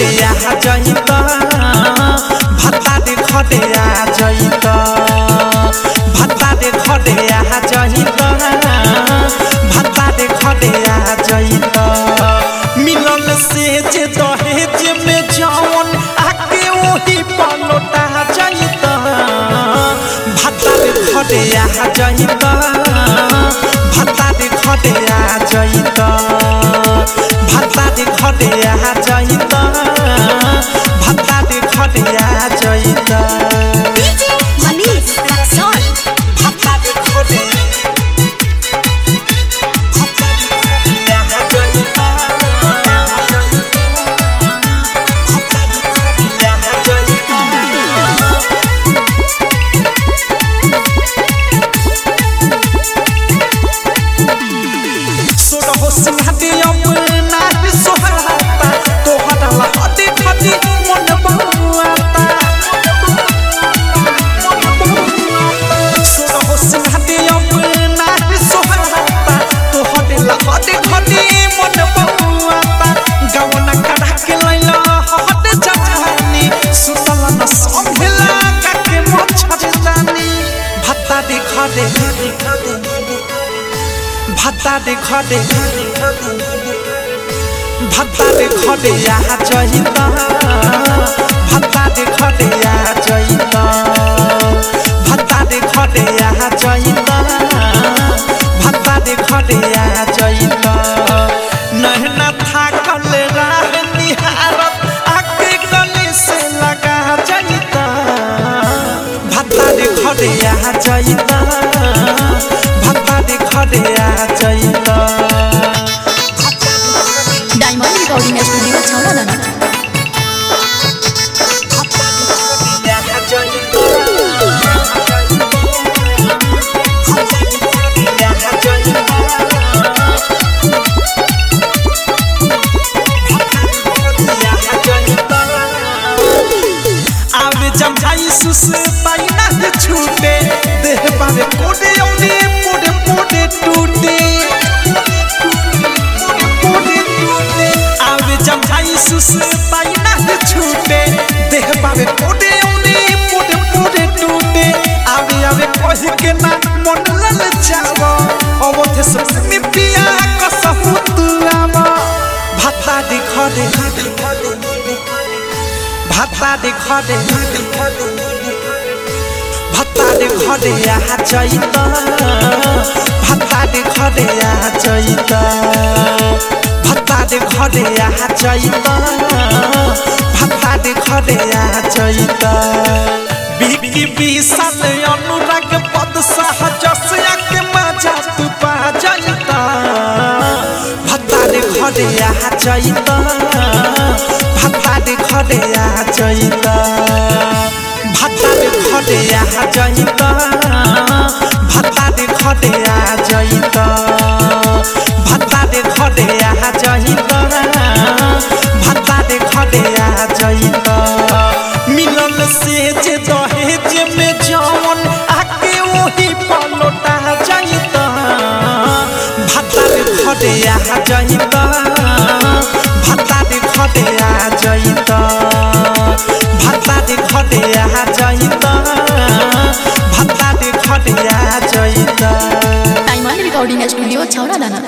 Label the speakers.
Speaker 1: आ जइत भत्ता दे घरे आ जइत भत्ता दे घरे आ जइत भत्ता दे घरे आ जइत मिलल से जे दहेज में जवन आके ओही पलटा जइत भत्ता दे घरे आ जइत भत्ता दे घरे आ जइत भत्ता दे घरे आ जइत भत्ता दे घरे आ जइत
Speaker 2: डीजे मनीष रक्सौल
Speaker 1: भत्ता दे घरे भत्ता दे घरे आ जइत भत्ता दे घरे आ जइत सोरहो सिंहाती अपना सोहराता तोहरा हदी खदी मन बउआता सोरहो सिंहाती अपना सोहराता तोहरा हदी खदी मन बउआता गवना करा के लैला हद जवानी सुतल न संभला काके मछरदानी भत्ता दे घरे भत्ता दे घरे भत्ता दे घरे आ जइत भत्ता दे घरे आ जइत भत्ता दे घरे आ जइत भत्ता दे घरे आ जइत नहना थाकल राह निहारत आके गले से लगा जइत भत्ता दे घरे आ जइत भत्ता दे घरे आ जइत
Speaker 2: डायमंड रिकॉर्डिंग स्टूडियो छौड़ा
Speaker 1: आवे जमझाई सुस पाई ना छूटे देह बारे कोडे औने मोडे मोडे टूटे आवे जमझाई सुस पाई ना छूटे देह बारे कोडे औने मोडे मोडे टूटे आवे आवे कहि के ना मन लल जावा अवथे सब में पिया कसहु तू आवा भत्ता दे घरे भत्ता दे घरे भत्ता दे घरे आ जइत भत्ता दे घरे आ जइत भत्ता दे घरे आ जइत भत्ता दे घरे आ जइत बिकी विशाल अनुराग पद सहजस के मजा तू पा जइत भत्ता दे घरे आ जइत भत्ता दे घरे आ जइत भत्ता दे घरे आ जइत भत्ता दे घरे आ जइत भत्ता दे घरे आ जइत भत्ता दे घरे आ जइत मिलल से जे दहेज में जवन आके ओही पलटा जइत भत्ता दे घरे आ जइत भत्ता दे घरे आ जइत भत्ता दे घरे आ जइत भत्ता दे घरे आ जइत
Speaker 2: डायमंड रिकॉर्डिंग स्टूडियो छौड़ा